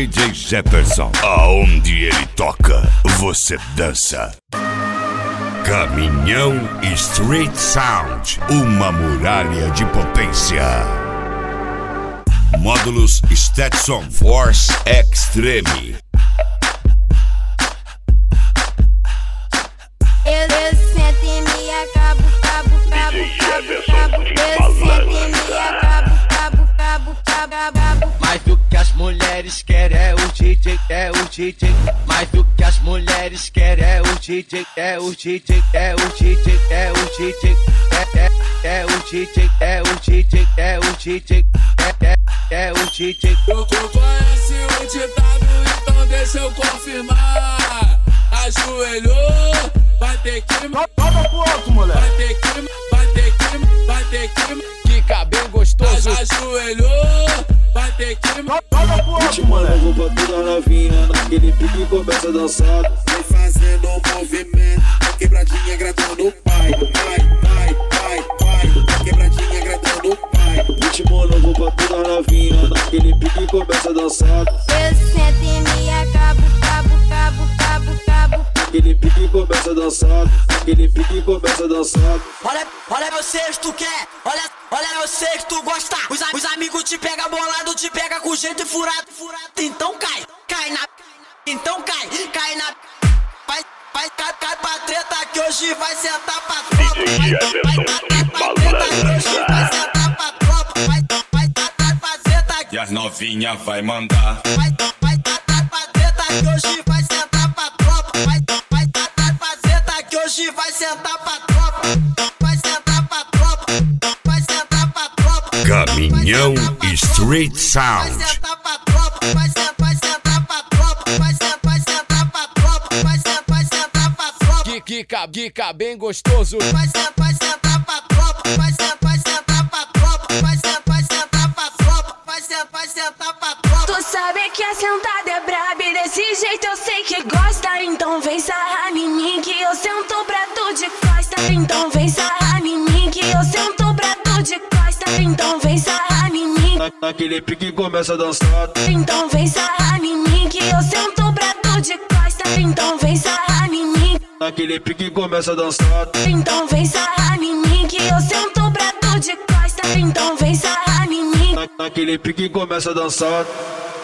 DJ Jefferson. Aonde ele toca, você dança. Caminhão Street Sound, uma muralha de potência. Módulos Stetson Force Extreme. Eu sento e me acabo, cabo. Eu sento e me acabo, cabo. Mais do que as mulheres querem é o DJ, Mais do que as mulheres querem é o DJ, É o DJ. É o DJ. Tu conhece o ditado, então deixa eu confirmar. Ajoelhou, vai ter que... Toca pro alto, moleque. Vai ter que... Fica bem gostoso. Ajoelhou, vai ter que... Toca pro alto, moleque. Vou pra toda novinha, naquele pique começa a dançar. Vem fazendo um movimento, quebradinha agradando o pai. Quebradinha agradando o pai. Ritmo novo pra toda novinha, naquele pique começa a dançar. Eu sento e me acabo, cabo. Aquele pique começa a dançar, aquele pique começa a dançar. Olha eu sei que tu quer, olha eu sei que tu gosta. Os amigos te pegam bolado, te pega com jeito e furado. Então cai na... Então cai na... Vai pra treta que hoje vai sentar pra tropa. Vai pra treta que hoje vai sentar pra tropa. Vai pra treta E as novinha vai mandar. Vai pra treta que hoje vai sentar pra tropa. Vai pra treta que hoje vai sentar pra tropa. Vai sentar pra tropa. Vai sentar pra tropa. Caminhão Street Sound. Vai sentar pra tropa. Vai sentar pra tropa. Vai sentar pra tropa. Vai sentar pra tropa. Fica bem gostoso. Vai sentar pra tropa. Vai sentar pra tropa. Vai sentar pra tropa. Vai sentar pra tropa. Tu sabe que a sentada é braba e desse jeito eu sei que gosta. Então vem sarrar em mim que eu sento pra tu de costa. Então vem sarrar em mim que eu sento pra tu de costa. Então vem sarrar em mim. Naquele pique começa a dançar. Então vem sarrar em mim que eu sento pra tu de costa. Então vem sarrar em mim. Naquele pique começa a dançar. Então vem sarrar em mim que eu sento pra tu de costa. Então vem sarrar em mim. Naquele pique começa a dançar.